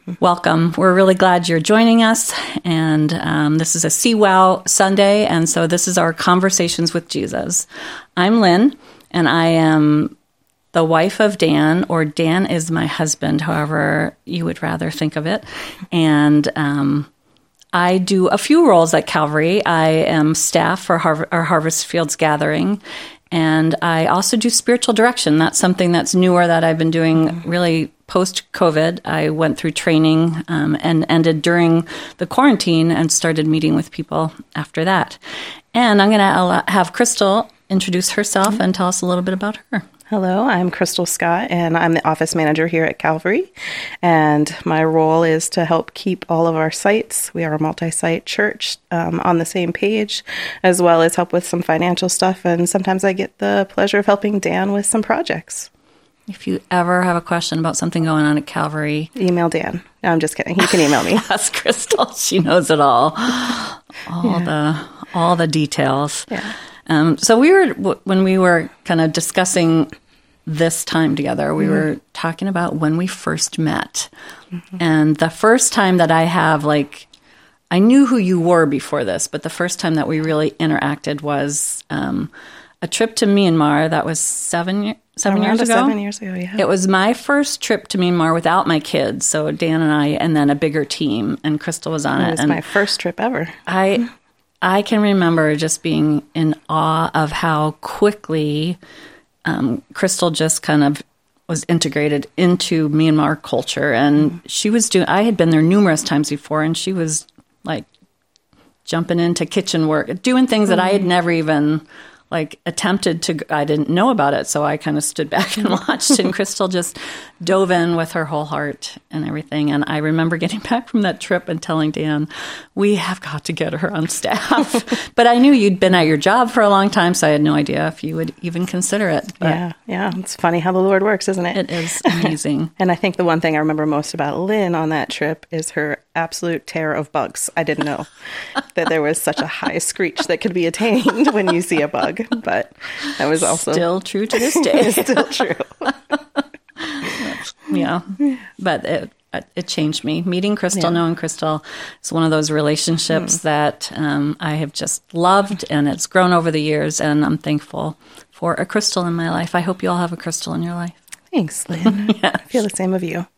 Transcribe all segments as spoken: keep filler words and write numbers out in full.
Welcome. We're really glad you're joining us. And um, this is a See Wow Sunday. And so this is our Conversations with Jesus. I'm Lynn, and I am the wife of Dan, or Dan is my husband, however you would rather think of it. And um, I do a few roles at Calvary. I am staff for Har- our Harvest Fields Gathering. And I also do spiritual direction. That's something that's newer that I've been doing really post-COVID. I went through training um, and ended during the quarantine and started meeting with people after that. And I'm going to have Crystal introduce herself and tell us a little bit about her. Hello, I'm Crystal Scott, and I'm the office manager here at Calvary. And my role is to help keep all of our sites, we are a multi-site church, um, on the same page, as well as help with some financial stuff. And sometimes I get the pleasure of helping Dan with some projects. If you ever have a question about something going on at Calvary, email Dan. No, I'm just kidding. You can email me. Ask Crystal. She knows it all. All yeah. the all the details. Yeah. Um, so we were, when we were kind of discussing this time together, we mm-hmm. were talking about when we first met. Mm-hmm. And the first time that I have, like, I knew who you were before this, but the first time that we really interacted was um, a trip to Myanmar. That was seven, seven Around years ago. Seven years ago, yeah. It was my first trip to Myanmar without my kids. So Dan and I, and then a bigger team, and Crystal was on it. It was and my first trip ever. I... I can remember just being in awe of how quickly um, Crystal just kind of was integrated into Myanmar culture. And she was doing, I had been there numerous times before, and she was like jumping into kitchen work, doing things that I had never even like attempted to, I didn't know about it. So I kind of stood back and watched, and Crystal just dove in with her whole heart and everything. And I remember getting back from that trip and telling Dan, we have got to get her on staff. But I knew you'd been at your job for a long time, so I had no idea if you would even consider it. But yeah, yeah. It's funny how the Lord works, isn't it? It is amazing. And I think the one thing I remember most about Lynn on that trip is her absolute terror of bugs. I didn't know that there was such a high screech that could be attained when you see a bug. But that was also still true to this day. Still true. Yeah, but it it changed me. Meeting Crystal, yeah. knowing Crystal, is one of those relationships mm. that um, I have just loved, and it's grown over the years. And I'm thankful for a Crystal in my life. I hope you all have a Crystal in your life. Thanks, Lynn. Yes. I feel the same of you.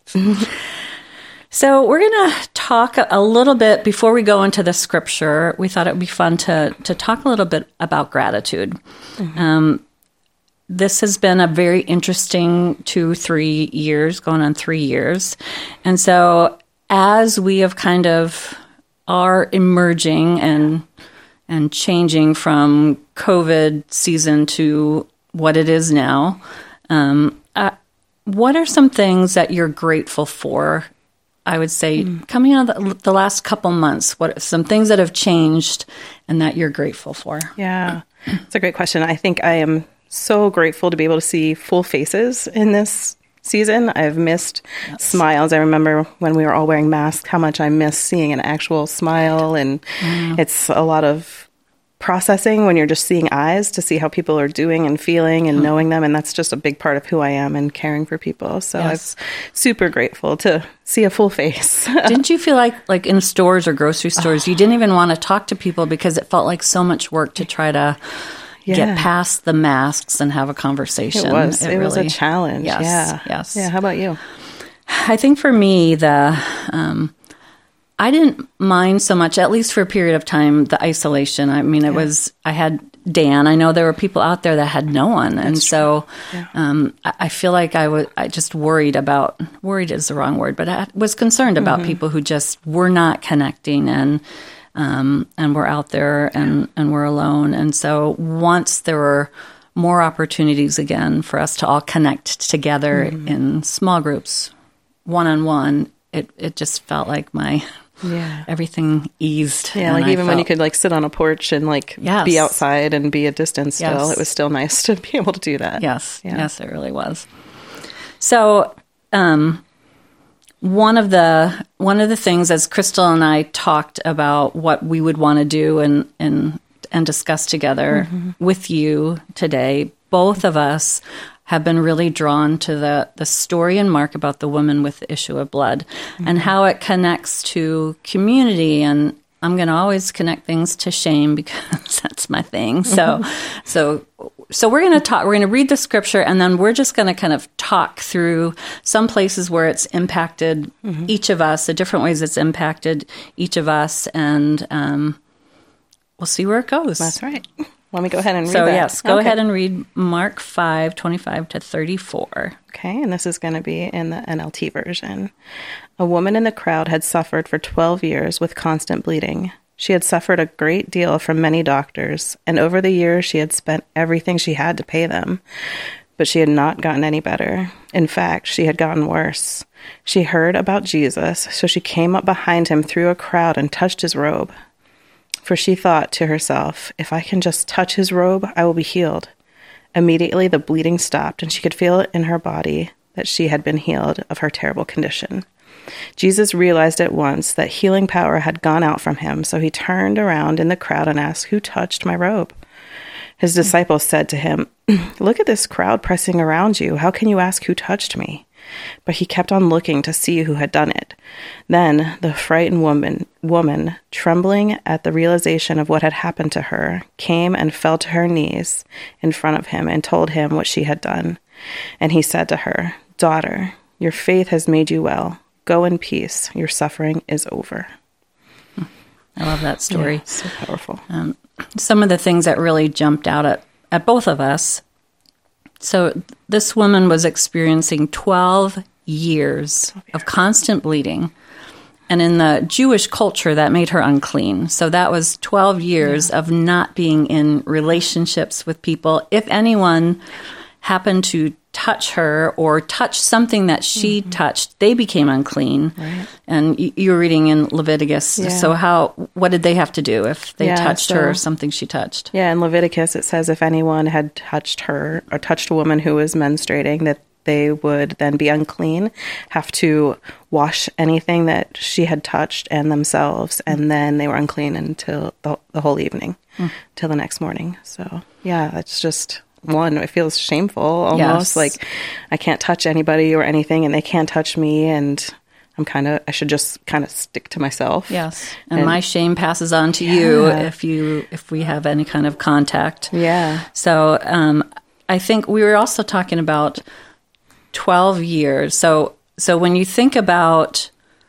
So we're going to talk a little bit before we go into the scripture. We thought it would be fun to to talk a little bit about gratitude. Mm-hmm. Um, this has been a very interesting two, three years, going on three years. And so as we have kind of are emerging and and changing from COVID season to what it is now, um, uh, what are some things that you're grateful for? I would say mm. coming out of the, the last couple months, what are some things that have changed and that you're grateful for? Yeah, it's a great question. I think I am so grateful to be able to see full faces in this season. I've missed yes. smiles. I remember when we were all wearing masks, how much I miss seeing an actual smile. And mm. it's a lot of processing when you're just seeing eyes to see how people are doing and feeling and mm. knowing them. And that's just a big part of who I am and caring for people. So yes. I'm super grateful to see a full face. Didn't you feel like, like in stores or grocery stores, oh. you didn't even want to talk to people because it felt like so much work to try to yeah. get past the masks and have a conversation? It was. It, it was really, a challenge. Yes, yeah. Yes. Yeah. How about you? I think for me, the... Um, I didn't mind so much, at least for a period of time, the isolation. I mean, it yeah. was, I had Dan. I know there were people out there that had no one. And That's so yeah. um, I, I feel like I was, I just worried about, worried is the wrong word, but I was concerned about mm-hmm. people who just were not connecting and, um, and were out there and, yeah. and were alone. And so once there were more opportunities again for us to all connect together mm-hmm. in small groups, one-on-one, it, it just felt like my... Yeah. Everything eased. Yeah, like I even felt, when you could like sit on a porch and like yes. be outside and be a distance still, yes. it was still nice to be able to do that. Yes, yeah. yes, it really was. So, um, one of the one of the things as Crystal and I talked about what we would want to do and and and discuss together mm-hmm. with you today, both of us have been really drawn to the, the story in Mark about the woman with the issue of blood mm-hmm. and how it connects to community. And I'm going to always connect things to shame because that's my thing. So, so, so we're going to talk, we're going to read the scripture, and then we're just going to kind of talk through some places where it's impacted mm-hmm. each of us, the different ways it's impacted each of us. And, um, we'll see where it goes. That's right. Let me go ahead and read so, that. So, yes, go okay. ahead and read Mark five, twenty-five to thirty-four. Okay, and this is going to be in the N L T version. A woman in the crowd had suffered for twelve years with constant bleeding. She had suffered a great deal from many doctors, and over the years she had spent everything she had to pay them. But she had not gotten any better. In fact, she had gotten worse. She heard about Jesus, so she came up behind him through a crowd and touched his robe. For she thought to herself, if I can just touch his robe, I will be healed. Immediately the bleeding stopped, and she could feel it in her body that she had been healed of her terrible condition. Jesus realized at once that healing power had gone out from him, so he turned around in the crowd and asked, who touched my robe? His disciples said to him, look at this crowd pressing around you. How can you ask who touched me? But he kept on looking to see who had done it. Then the frightened woman, woman, trembling at the realization of what had happened to her, came and fell to her knees in front of him and told him what she had done. And he said to her, daughter, your faith has made you well. Go in peace. Your suffering is over. I love that story. Yeah, so powerful. Um, some of the things that really jumped out at, at both of us. So this woman was experiencing twelve years oh, yeah. of constant bleeding. And in the Jewish culture, that made her unclean. So that was twelve years yeah. of not being in relationships with people. If anyone happened to touch her or touch something that she mm-hmm. touched, they became unclean. Right. And you, you were reading in Leviticus. Yeah. So how, what did they have to do if they yeah, touched so, her or something she touched? Yeah, in Leviticus it says if anyone had touched her or touched a woman who was menstruating, that they would then be unclean, have to wash anything that she had touched and themselves, and then they were unclean until the, the whole evening, mm. till the next morning. So, yeah, that's just... One, it feels shameful, almost yes. like I can't touch anybody or anything, and they can't touch me, and I'm kind of, I should just kind of stick to myself. Yes, and, and my shame passes on to yeah. you if you if we have any kind of contact. Yeah. So um, I think we were also talking about twelve years. So so when you think about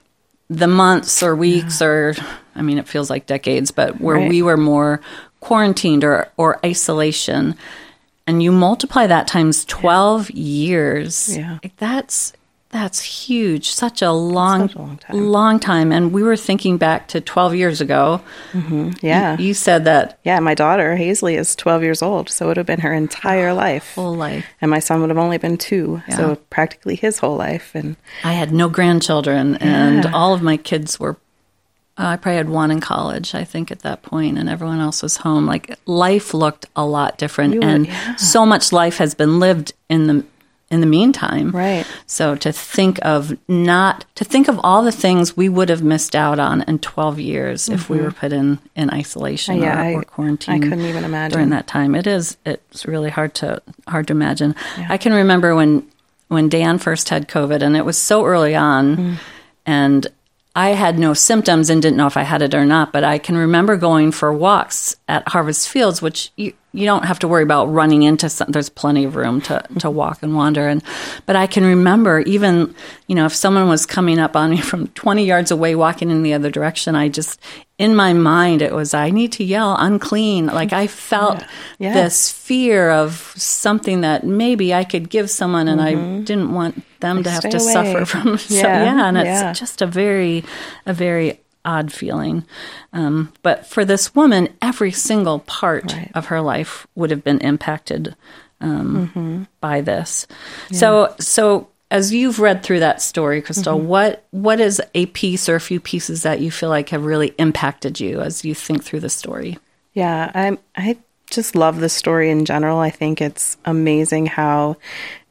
the months or weeks, yeah. or I mean, it feels like decades, but where right. we were more quarantined or or isolation. And you multiply that times twelve yeah. years. Yeah. Like that's that's huge. Such a long, Such a long time. long time. And we were thinking back to twelve years ago. Mm-hmm. Yeah. You, you said that. Yeah, my daughter, Hazley, is twelve years old. So it would have been her entire oh, life. Whole life. And my son would have only been two. Yeah. So practically his whole life. And I had no grandchildren. And yeah. all of my kids were Uh, I probably had one in college, I think, at that point, and everyone else was home. Like, life looked a lot different, you and would, yeah. so much life has been lived in the in the meantime. Right. So to think of not to think of all the things we would have missed out on in twelve years mm-hmm. if we were put in, in isolation yeah, or, I, or quarantine. I couldn't even imagine during that time. It is it's really hard to hard to imagine. Yeah. I can remember when when Dan first had COVID, and it was so early on, mm. and I had no symptoms and didn't know if I had it or not, but I can remember going for walks at Harvest Fields, which you, you don't have to worry about running into some, there's plenty of room to, to walk and wander. And, but I can remember even, you know, if someone was coming up on me from twenty yards away, walking in the other direction, I just, in my mind, it was, I need to yell unclean. Like I felt yeah. Yeah. this fear of something that maybe I could give someone and mm-hmm. I didn't want them like to have to away. suffer from. Yeah. So, yeah. And it's yeah. just a very, a very odd feeling. Um, but for this woman, every single part right. of her life would have been impacted um, mm-hmm. by this. Yeah. So, so as you've read through that story, Crystal, mm-hmm. what what is a piece or a few pieces that you feel like have really impacted you as you think through the story? Yeah, I I just love the story in general. I think it's amazing how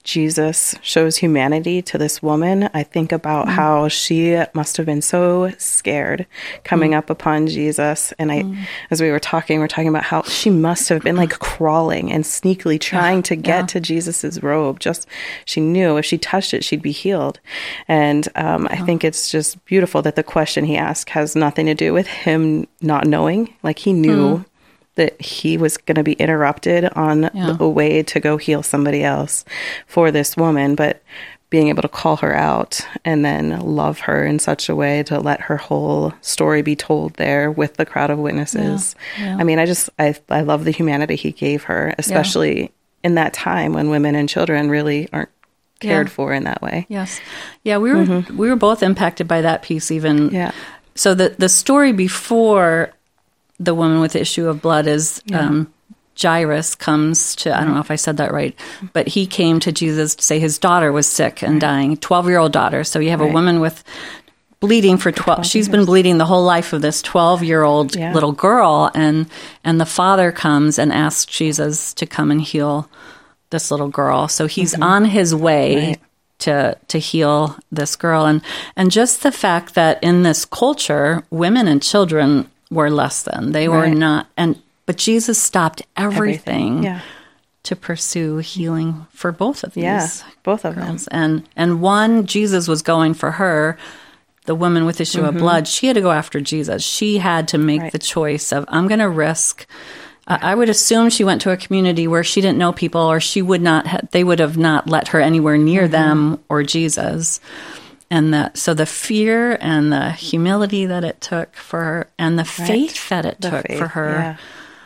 Jesus shows humanity to this woman, I think about mm. how she must have been so scared coming mm. up upon Jesus. And I, mm. as we were talking, we're talking about how she must have been like crawling and sneakily trying yeah. to get yeah. to Jesus's robe. Just, she knew if she touched it, she'd be healed. And um, I oh. think it's just beautiful that the question he asked has nothing to do with him not knowing. Like he knew mm. that he was going to be interrupted on yeah. the way to go heal somebody else for this woman, but being able to call her out and then love her in such a way to let her whole story be told there with the crowd of witnesses. Yeah. Yeah. I mean, I just, I, I love the humanity he gave her, especially yeah. in that time when women and children really aren't cared yeah. for in that way. Yes. Yeah. We were, mm-hmm. we were both impacted by that piece even. Yeah. So the, the story before the woman with the issue of blood is yeah. um, Jairus comes to, I don't know if I said that right, but he came to Jesus to say his daughter was sick and right. dying, twelve-year-old daughter. So you have right. a woman with bleeding for twelve, twelve she's years. Been bleeding the whole life of this twelve-year-old yeah. little girl, and and the father comes and asks Jesus to come and heal this little girl. So he's mm-hmm. on his way right. to to heal this girl. And and just the fact that in this culture, women and children were less than. They were right. not, and but Jesus stopped everything, everything. Yeah. to pursue healing for both of these yeah, both of girls. them. And and one, Jesus was going for her, the woman with issue mm-hmm. of blood. She had to go after Jesus. She had to make right. the choice of, I'm going to risk. Uh, I would assume she went to a community where she didn't know people, or she would not. Ha- they would have not let her anywhere near mm-hmm. them or Jesus. And that, so the fear and the humility that it took for her, and the right. faith that it the took faith, for her. Yeah.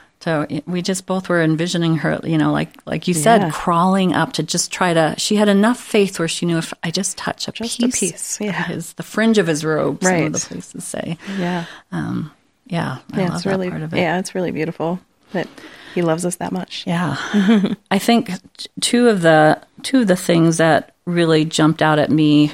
So we just both were envisioning her, you know, like like you said, yeah. crawling up to just try to. She had enough faith where she knew if I just touch a just piece, a piece, yeah, of his, the fringe of his robe, right. some of the places say, yeah, um, yeah, I yeah, love it's that really, part of it. Yeah, it's really beautiful that he loves us that much. Yeah, I think two of the two of the things that really jumped out at me.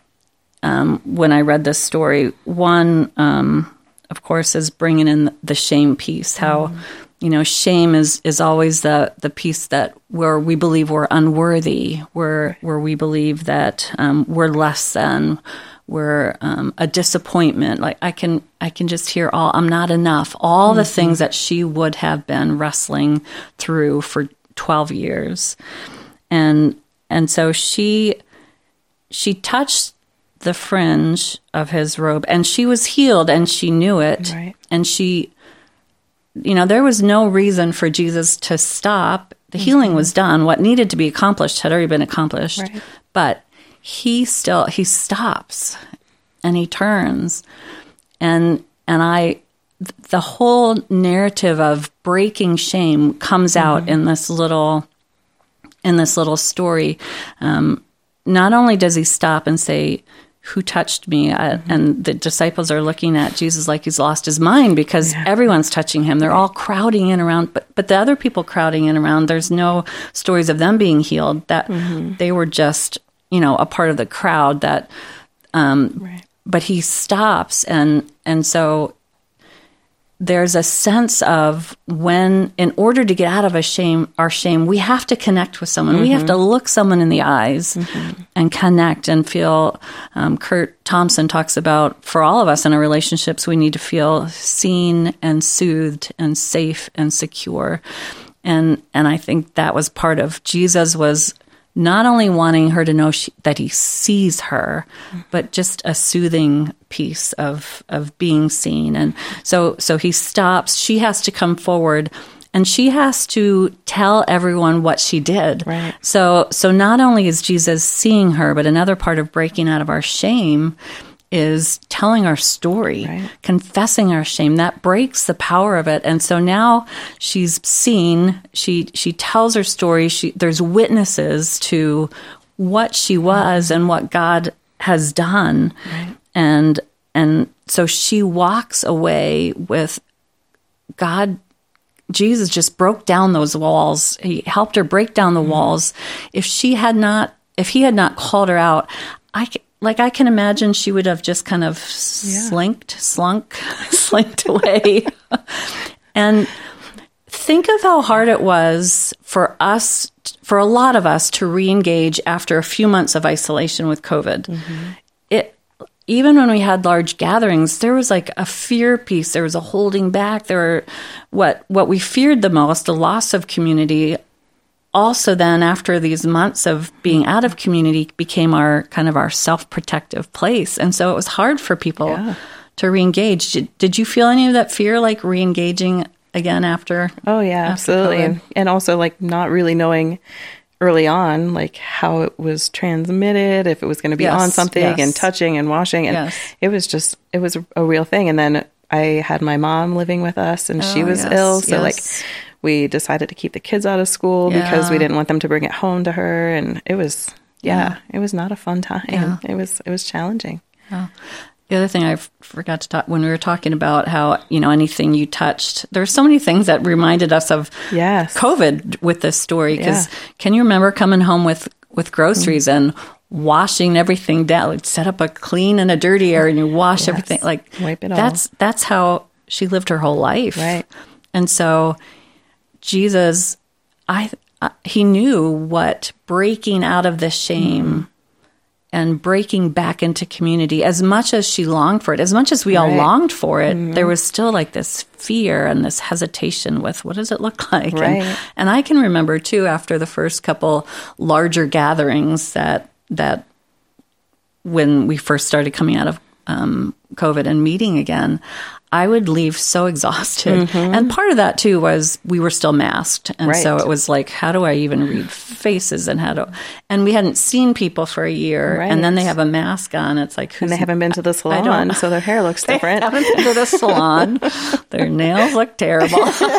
Um, when I read this story, one, um, of course, is bringing in the shame piece. How, mm. you know, shame is, is always the, the piece that where we believe we're unworthy, where where we believe that um, we're less than, we're um, a disappointment. Like I can I can just hear all I'm not enough. All mm-hmm. the things that she would have been wrestling through for twelve years, and and so she she touched the fringe of his robe, and she was healed, and she knew it. Right. And she, you know, there was no reason for Jesus to stop. The mm-hmm. healing was done. What needed to be accomplished had already been accomplished. Right. But he still, he stops and he turns. And, and I, the whole narrative of breaking shame comes mm-hmm. out in this little, in this little story. Um, not only does he stop and say, who touched me? Uh, mm-hmm. And the disciples are looking at Jesus like he's lost his mind because yeah. everyone's touching him. They're all crowding in around, but but the other people crowding in around, there's no stories of them being healed. That mm-hmm. they were just, you know, a part of the crowd. That, um, right. but he stops, and and so there's a sense of when, in order to get out of a shame, our shame, we have to connect with someone. Mm-hmm. We have to look someone in the eyes mm-hmm. and connect and feel. Um, Kurt Thompson talks about, for all of us in our relationships, we need to feel seen and soothed and safe and secure. And and I think that was part of Jesus was not only wanting her to know she, that he sees her, but just a soothing piece of of being seen. And so so he stops. She has to come forward, and she has to tell everyone what she did. Right. So so not only is Jesus seeing her, but another part of breaking out of our shame is telling our story, right. confessing our shame. That breaks the power of it. And so now she's seen, she she tells her story. She there's witnesses to what she was and what God has done. Right. And and so she walks away with God. Jesus just broke down those walls. He helped her break down the mm-hmm. walls. If she had not, if he had not called her out, I Like, I can imagine she would have just kind of yeah. slinked, slunk, slinked away. And think of how hard it was for us, for a lot of us, to re-engage after a few months of isolation with COVID. Mm-hmm. It, even when we had large gatherings, there was like a fear piece. There was a holding back. There were what what we feared the most, the loss of community. Also, then after these months of being out of community, became our kind of our self-protective place, and so it was hard for people yeah. to re-engage. Did, did you feel any of that fear, like re-engaging again after? Oh yeah, after absolutely, COVID? and, and also like not really knowing early on, like how it was transmitted, if it was going to be yes, on something yes. and touching and washing. And yes. it was just, it was a real thing. And then I had my mom living with us and oh, she was yes, ill. So yes. like we decided to keep the kids out of school yeah. because we didn't want them to bring it home to her. And it was, yeah, yeah. it was not a fun time. Yeah. It was, it was challenging. Yeah. The other thing I forgot to talk, when we were talking about how, you know, anything you touched, there were so many things that reminded us of yes. COVID with this story. Because yeah. can you remember coming home with, with groceries mm-hmm. and washing everything down, like set up a clean and a dirty area and you wash yes. everything, like wipe it that's, all. That's how she lived her whole life. Right. And so Jesus, I, I he knew what breaking out of this shame mm-hmm. and breaking back into community, as much as she longed for it, as much as we right. all longed for it, mm-hmm. there was still like this fear and this hesitation with what does it look like? Right. And, and I can remember too, after the first couple larger gatherings that, that when we first started coming out of um, COVID and meeting again, I would leave so exhausted. Mm-hmm. And part of that too was we were still masked. And right. so it was like, how do I even read faces and how do, and we hadn't seen people for a year right. and then they have a mask on. It's like, who's, and they haven't been to the salon, so their hair looks different. They haven't been to the salon. Their nails look terrible.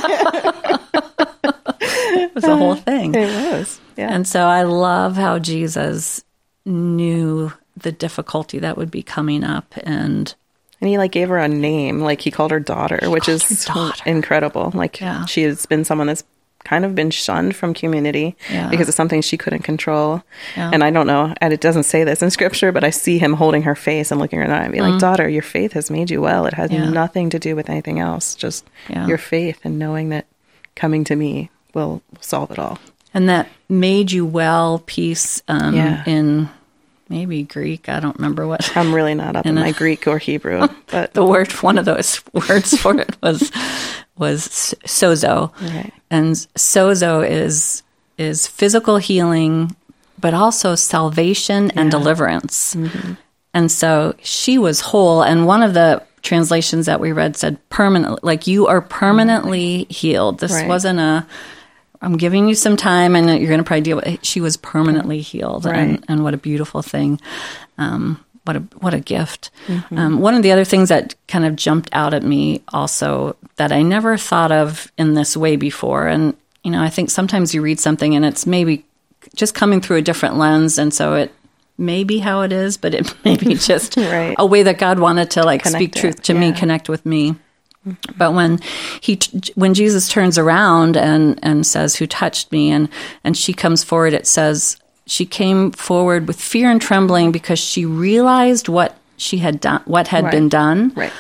It was a whole thing. It was. Yeah. And so I love how Jesus knew the difficulty that would be coming up, and And he like gave her a name, like he called her daughter, which is so incredible. Like yeah. she has been someone that's kind of been shunned from community yeah. because it's something she couldn't control. Yeah. And I don't know, and it doesn't say this in scripture, but I see him holding her face and looking her in the eye and be mm. like, daughter, your faith has made you well. It has yeah. nothing to do with anything else. Just yeah. your faith and knowing that coming to me will solve it all. And that made you well piece um, yeah. in maybe Greek. I don't remember what. I'm really not up in, in my Greek or Hebrew. But the word, one of those words for it was was sozo. Right. And sozo is is physical healing, but also salvation yeah. and deliverance. Mm-hmm. And so she was whole. And one of the translations that we read said permanent, like you are permanently healed. This right. wasn't a, I'm giving you some time and you're going to probably deal with it. She was permanently healed. Right. And, and what a beautiful thing. Um, what a, what a gift. Mm-hmm. Um, one of the other things that kind of jumped out at me also that I never thought of in this way before. And, you know, I think sometimes you read something and it's maybe just coming through a different lens. And so it may be how it is, but it may be just right. a way that God wanted to like connect speak it. truth to yeah. me, connect with me. But when he, when Jesus turns around and, and says, "Who touched me?" and and she comes forward, it says she came forward with fear and trembling because she realized what she had done, what had right. been done, right?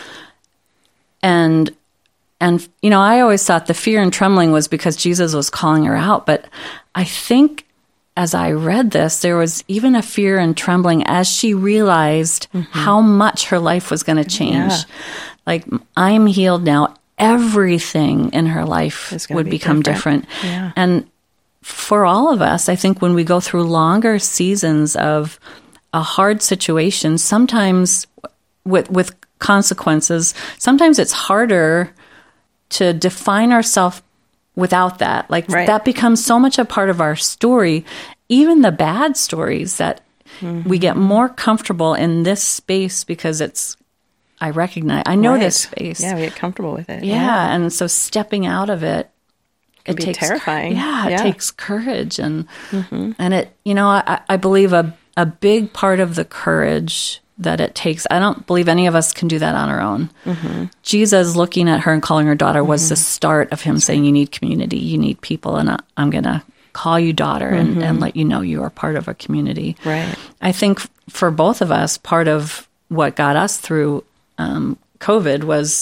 And and you know, I always thought the fear and trembling was because Jesus was calling her out, but I think as I read this, there was even a fear and trembling as she realized mm-hmm. how much her life was going to change. Yeah. Like, I'm healed now. Everything in her life would be become different. different. Yeah. And for all of us, I think when we go through longer seasons of a hard situation, sometimes with with consequences, sometimes it's harder to define ourselves without that. Like right. that becomes so much a part of our story, even the bad stories, that mm-hmm. we get more comfortable in this space because it's, I recognize, I know right. this space. Yeah, we get comfortable with it. Yeah. yeah. And so stepping out of it, it, it takes terrifying. Yeah, it yeah. takes courage. And, mm-hmm. and it, you know, I, I believe a, a big part of the courage that it takes, I don't believe any of us can do that on our own. Mm-hmm. Jesus looking at her and calling her daughter was mm-hmm. the start of him That's saying, right. you need community, you need people, and I, I'm going to call you daughter mm-hmm. and, and let you know you are part of a community. Right. I think for both of us, part of what got us through um, COVID was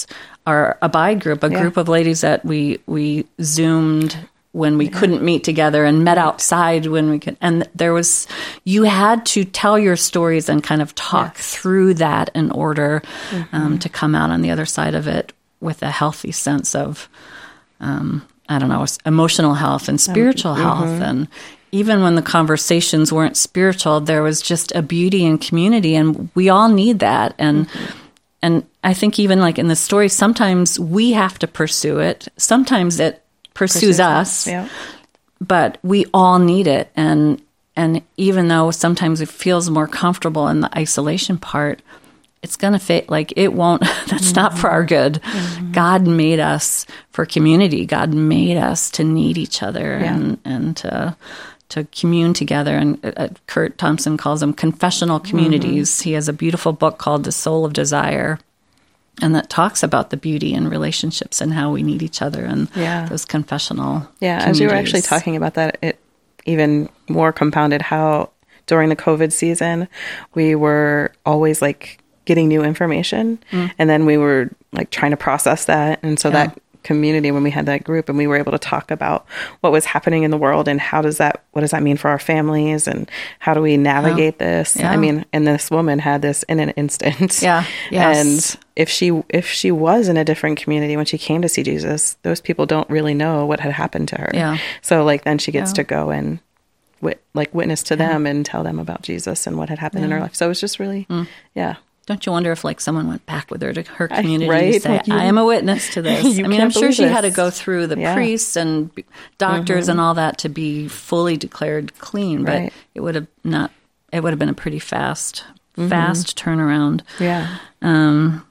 our Abide group, a Yeah. group of ladies that we we Zoomed when we yeah. couldn't meet together and met outside when we could. And there was, you had to tell your stories and kind of talk yes. through that in order mm-hmm. um, to come out on the other side of it with a healthy sense of, um, I don't know, emotional health and spiritual um, health. Mm-hmm. And even when the conversations weren't spiritual, there was just a beauty in community, and we all need that. And mm-hmm. and I think even like in the story, sometimes we have to pursue it. Sometimes it pursues, pursues us, yeah. but we all need it. And and even though sometimes it feels more comfortable in the isolation part, it's going to fit, like it won't, that's mm-hmm. not for our good. Mm-hmm. God made us for community. God made us to need each other yeah. and, and to to commune together. And uh, Kurt Thompson calls them confessional communities. Mm-hmm. He has a beautiful book called The Soul of Desire, and that talks about the beauty in relationships and how we need each other and yeah. those confessional Yeah, as you were actually talking about that, it even more compounded how during the COVID season, we were always like getting new information, mm. and then we were like trying to process that. And so yeah. that community, when we had that group and we were able to talk about what was happening in the world and how does that, what does that mean for our families and how do we navigate oh, this? Yeah. I mean, and this woman had this in an instant. Yeah. Yes. And if she, if she was in a different community when she came to see Jesus, those people don't really know what had happened to her. Yeah. So like, then she gets yeah. to go and wit- like witness to yeah. them and tell them about Jesus and what had happened yeah. in her life. So it was just really, mm. yeah. Don't you wonder if like someone went back with her to her community I, right? and say, like you, I am a witness to this. I mean, I'm sure she this. had to go through the yeah. priests and doctors mm-hmm. and all that to be fully declared clean, but right. it would have not, it would have been a pretty fast, mm-hmm. fast turnaround. Yeah. Um,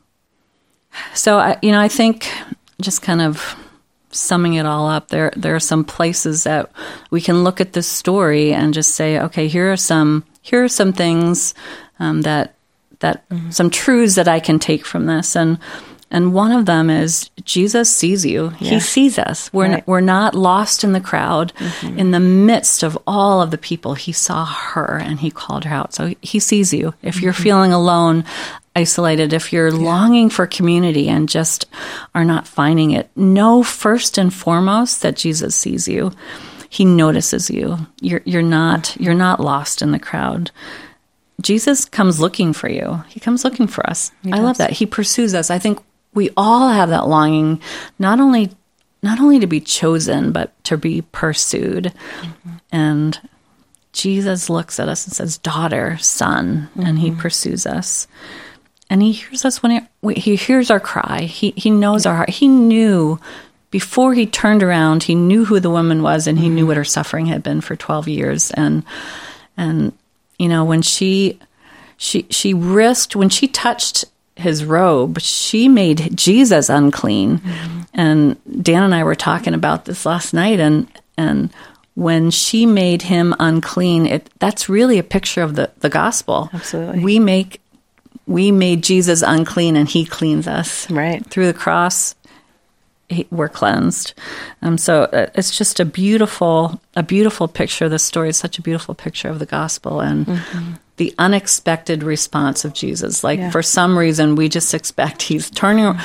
so, I, you know, I think just kind of summing it all up, there, there are some places that we can look at this story and just say, okay, here are some, here are some things um, that, that mm-hmm. some truths that I can take from this. And and one of them is Jesus sees you. Yeah. He sees us. We're, right. n- we're not lost in the crowd. Mm-hmm. In the midst of all of the people, he saw her and he called her out. So he sees you. If mm-hmm. you're feeling alone, isolated, if you're yeah. longing for community and just are not finding it, know first and foremost that Jesus sees you. He notices you. You're you're not mm-hmm. you're not lost in the crowd. Jesus comes looking for you. He comes looking for us. He I does. love that. He pursues us. I think we all have that longing, not only not only to be chosen, but to be pursued. Mm-hmm. And Jesus looks at us and says, daughter, son, mm-hmm. and he pursues us. And he hears us when he, he hears our cry. He he knows yeah. our heart. He knew before he turned around, he knew who the woman was, and he mm-hmm. knew what her suffering had been for twelve years. And and you know, when she she she risked, when she touched his robe, she made Jesus unclean. Mm-hmm. And Dan and I were talking about this last night, and and when she made him unclean, it that's really a picture of the, the gospel. Absolutely. We make we made Jesus unclean, and he cleans us. Right. Through the cross, he, we're cleansed. Um, so uh, it's just a beautiful, a beautiful picture. This story is such a beautiful picture of the gospel and mm-hmm. the unexpected response of Jesus. Like yeah. for some reason, we just expect he's turning.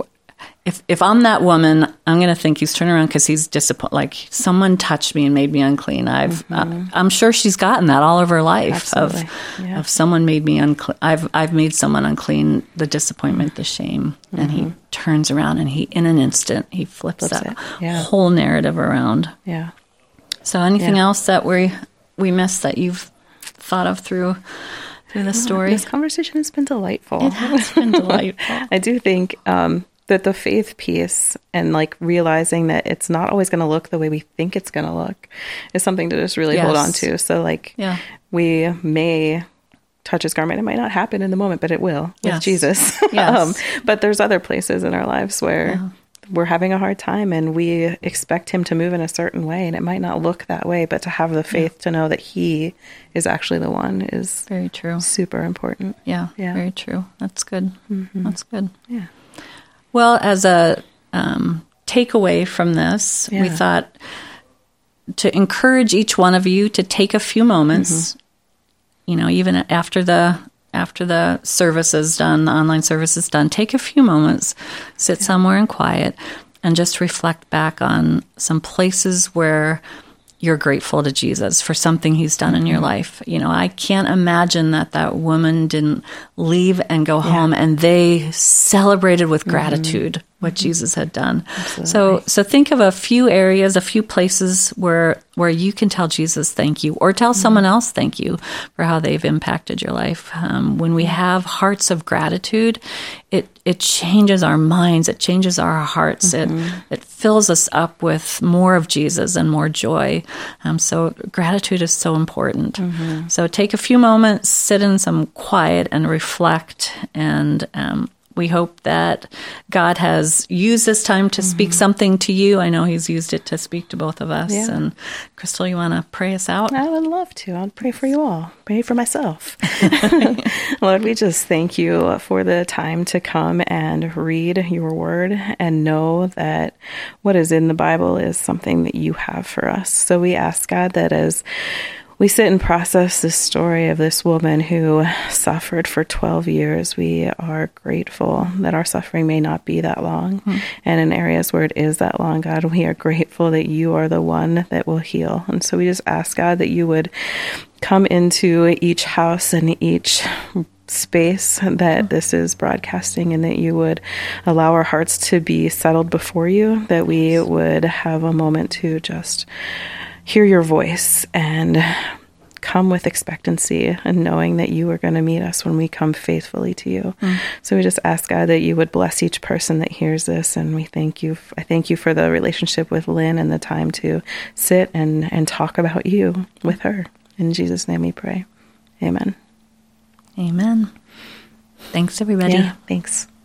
If if I'm that woman, I'm going to think he's turning around because he's disappointed. Like someone touched me and made me unclean. I've mm-hmm. uh, I'm sure she's gotten that all of her life. Absolutely. Of yeah. of someone made me unclean. I've I've made someone unclean. The disappointment, the shame, mm-hmm. and he turns around and he in an instant he flips, flips that yeah. whole narrative around. Yeah. So anything yeah. else that we we missed that you've thought of through through the story? This conversation has been delightful. It has been delightful. I do think. Um, That the faith piece and like realizing that it's not always going to look the way we think it's going to look is something to just really yes. hold on to. So like yeah. we may touch his garment. It might not happen in the moment, but it will with yes. Jesus. Yes. um, but there's other places in our lives where yeah. we're having a hard time and we expect him to move in a certain way and it might not look that way, but to have the faith yeah. to know that he is actually the one is very true. Super important. Yeah, yeah. very true. That's good. Mm-hmm. That's good. Yeah. Well, as a um, takeaway from this, yeah. we thought to encourage each one of you to take a few moments, mm-hmm. you know, even after the after the service is done, the online service is done, take a few moments, sit yeah. somewhere in quiet, and just reflect back on some places where you're grateful to Jesus for something he's done mm-hmm. in your life. You know, I can't imagine that that woman didn't leave and go yeah. home and they celebrated with mm-hmm. gratitude what mm-hmm. Jesus had done. Absolutely. So so think of a few areas, a few places where where you can tell Jesus thank you, or tell mm-hmm. someone else thank you for how they've impacted your life. Um, when we have hearts of gratitude, it it changes our minds, it changes our hearts, mm-hmm. it it fills us up with more of Jesus and more joy. Um, so gratitude is so important. Mm-hmm. So take a few moments, sit in some quiet and reflect, and um, we hope that God has used this time to mm-hmm. speak something to you. I know he's used it to speak to both of us. Yeah. And Crystal, you want to pray us out? I would love to. I'll pray for you all. Pray for myself. Lord, we just thank you for the time to come and read your word and know that what is in the Bible is something that you have for us. So we ask, God, that as we sit and process this story of this woman who suffered for twelve years. We are grateful that our suffering may not be that long. Mm-hmm. And in areas where it is that long, God, we are grateful that you are the one that will heal. And so we just ask, God, that you would come into each house and each space that this is broadcasting, and that you would allow our hearts to be settled before you, that we would have a moment to just hear your voice and come with expectancy and knowing that you are going to meet us when we come faithfully to you. Mm. So we just ask, God, that you would bless each person that hears this. And we thank you. I thank you for the relationship with Lynn and the time to sit and, and talk about you with her. In Jesus' name we pray. Amen. Amen. Thanks, everybody. Yeah, thanks.